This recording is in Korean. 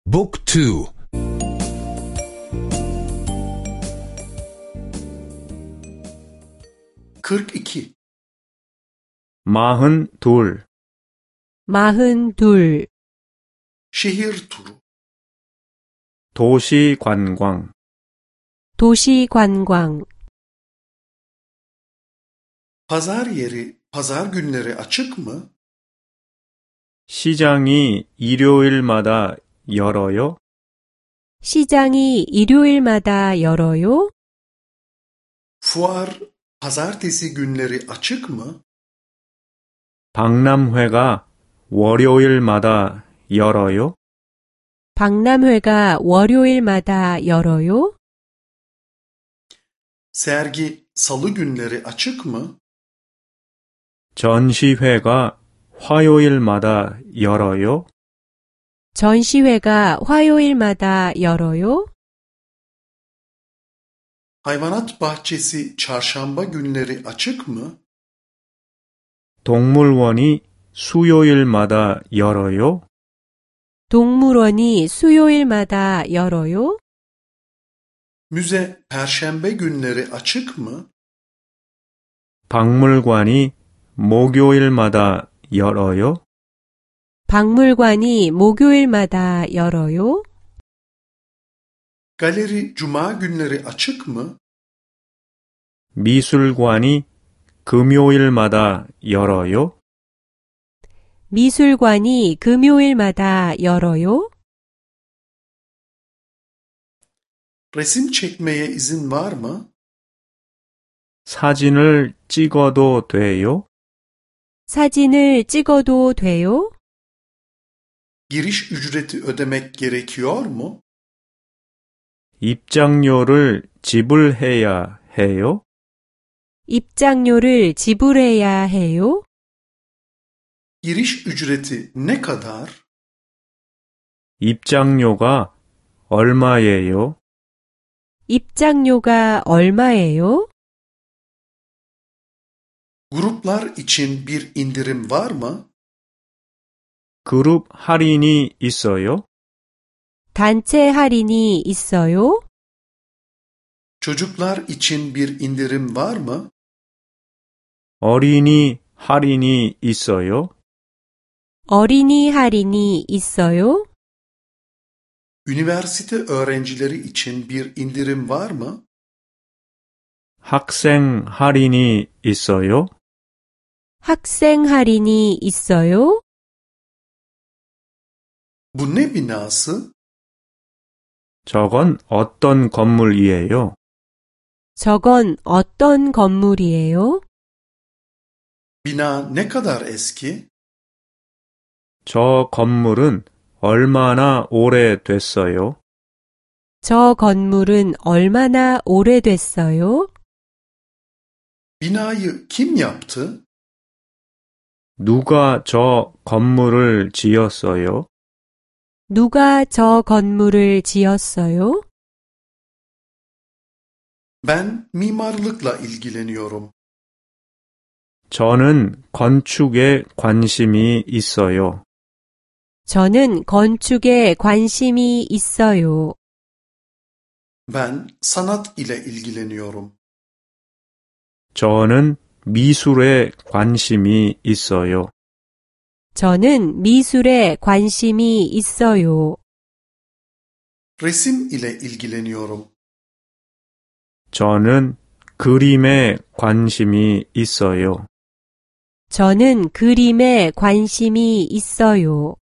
Book 2 42 42 42 Şehir turu 도시 관광 도시 관광 Pazar yeri pazar günleri açık mı? 시장이 일요일마다 열어요? 시장이 일요일마다 열어요? Fuar pazartesi günleri açık mı? 박람회가 월요일마다 열어요? 박람회가 월요일마다 열어요? Sergi salı günleri açık mı? 전시회가 화요일마다 열어요? 전시회가 화요일마다 열어요? Hayvanat bahçesi çarşamba günleri açık mı? 동물원이 수요일마다 열어요? 동물원이 수요일마다 열어요? Müze perşembe günleri açık mı? 박물관이 목요일마다 열어요? 박물관이 목요일마다 열어요? Galeri cuma günleri açık mı? 미술관이 금요일마다 열어요? 미술관이 금요일마다 열어요? Resim çekmeye izin var mı? 사진을 찍어도 돼요? 사진을 찍어도 돼요? Giriş ücreti ödemek gerekiyor mu? 입장료를 지불해야 해요? 입장료를 지불해야 해요? Giriş ücreti ne kadar? 입장료가 얼마예요? 입장료가 얼마예요? Gruplar için bir indirim var mı? 그룹 할인이 있어요? 단체 할인이 있어요? Çocuklar için bir indirim var mı? 어린이 할인이 있어요? 어린이 할인이 있어요? Üniversite öğrencileri için bir indirim var mı? 학생 할인이 있어요? 학생 할인이 있어요? Bu ne binası? 저건 어떤 건물이에요? 저건 어떤 건물이에요? Bina ne kadar eski? 저 건물은 얼마나 오래됐어요? 저 건물은 얼마나 오래됐어요? Binayı kim yaptı? 누가 저 건물을 지었어요? 누가 저 건물을 지었어요? Ben mimarlıkla ilgileniyorum. 저는 건축에 관심이 있어요. 저는 건축에 관심이 있어요. Ben sanat ile ilgileniyorum. 저는 미술에 관심이 있어요. 저는 미술에 관심이 있어요. Resim ile ilgileniyorum. 저는 그림에 관심이 있어요. 저는 그림에 관심이 있어요.